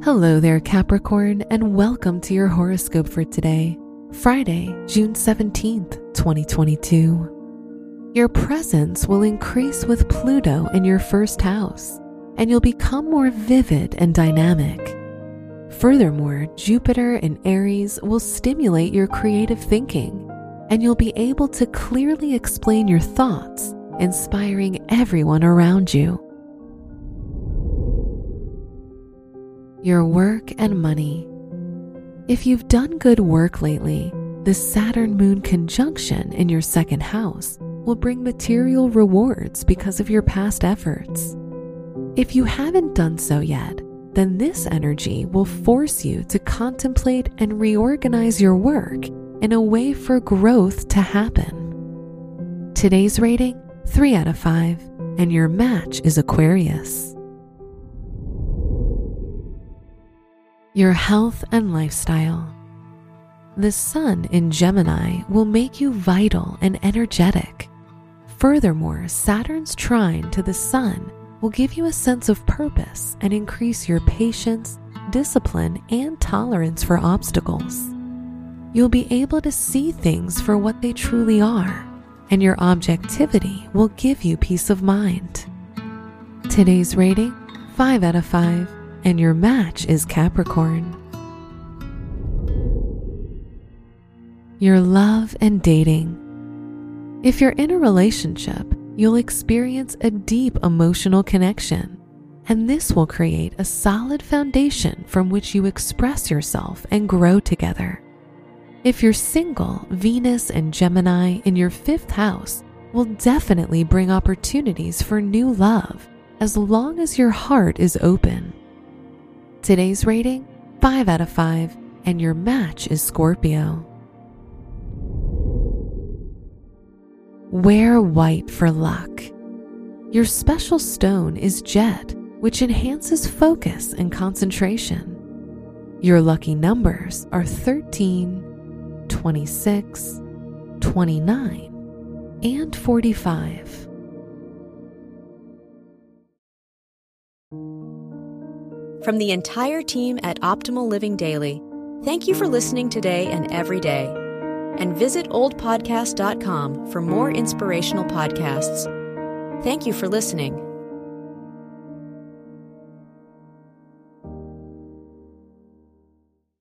Hello there, Capricorn, and welcome to your horoscope for today, Friday, June 17th, 2022. Your presence will increase with Pluto in your first house, and you'll become more vivid and dynamic. Furthermore, Jupiter in Aries will stimulate your creative thinking, and you'll be able to clearly explain your thoughts, inspiring everyone around you. Your work and money. If you've done good work lately, the Saturn-Moon conjunction in your second house will bring material rewards because of your past efforts. If you haven't done so yet, then this energy will force you to contemplate and reorganize your work in a way for growth to happen. Today's rating, 3 out of 5, and your match is Aquarius. Your health and lifestyle. The Sun in Gemini will make you vital and energetic. Furthermore, Saturn's trine to the Sun will give you a sense of purpose and increase your patience, discipline, and tolerance for obstacles. You'll be able to see things for what they truly are, and your objectivity will give you peace of mind. Today's rating, 5 out of 5. And your match is Capricorn. Your love and dating. If you're in a relationship, you'll experience a deep emotional connection, and this will create a solid foundation from which you express yourself and grow together. If you're single, Venus and Gemini in your 5th house will definitely bring opportunities for new love as long as your heart is open. Today's rating, 5 out of 5, and your match is Scorpio. Wear white for luck. Your special stone is jet, which enhances focus and concentration. Your lucky numbers are 13, 26, 29, and 45. From the entire team at Optimal Living Daily, thank you for listening today and every day. And visit oldpodcast.com for more inspirational podcasts. Thank you for listening.